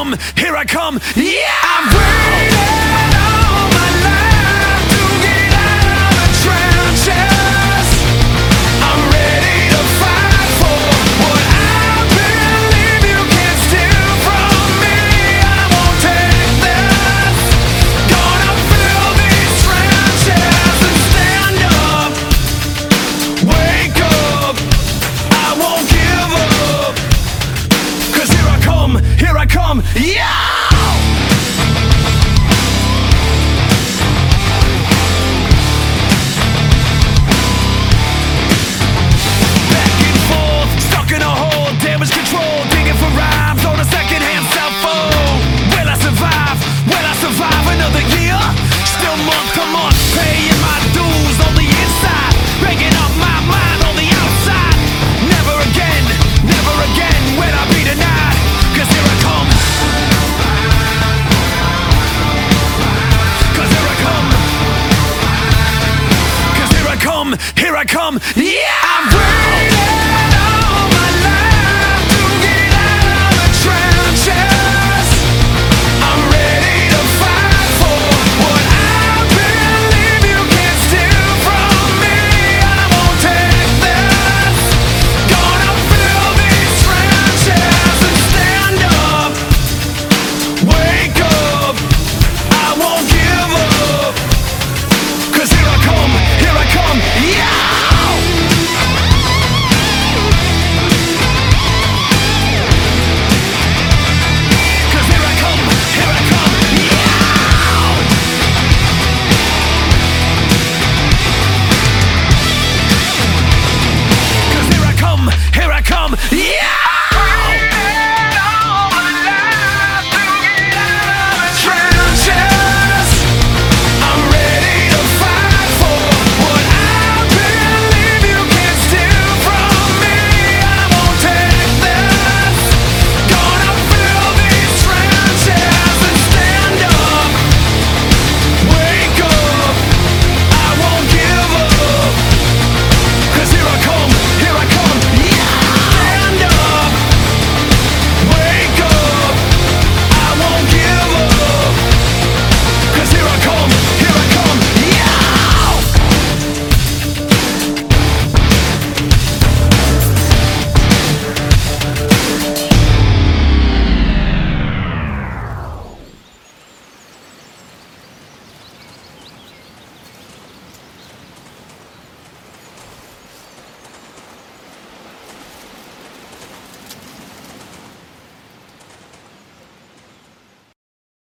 come, here I come, yeah! I've waited all my life to get out of the trenches. I'm ready to fight for what I believe you can steal from me. I won't take this. Gonna fill these trenches and stand up. Wake up. I won't give up. 'Cause here I come, yeah! Here I come, yeah!